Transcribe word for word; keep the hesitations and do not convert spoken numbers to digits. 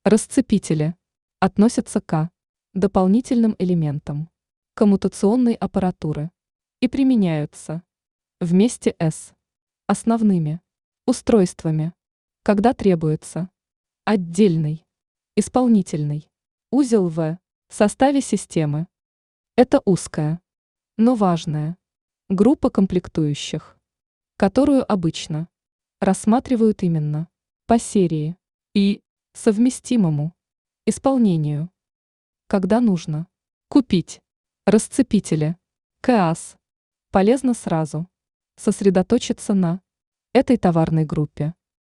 Расцепители относятся к дополнительным элементам коммутационной аппаратуры и применяются вместе с основными устройствами, когда требуется отдельный исполнительный узел в составе системы. Это узкая, но важная группа комплектующих, которую обычно рассматривают именно по серии и совместимому исполнению. Когда нужно купить расцепители КАС, полезно сразу сосредоточиться на этой товарной группе.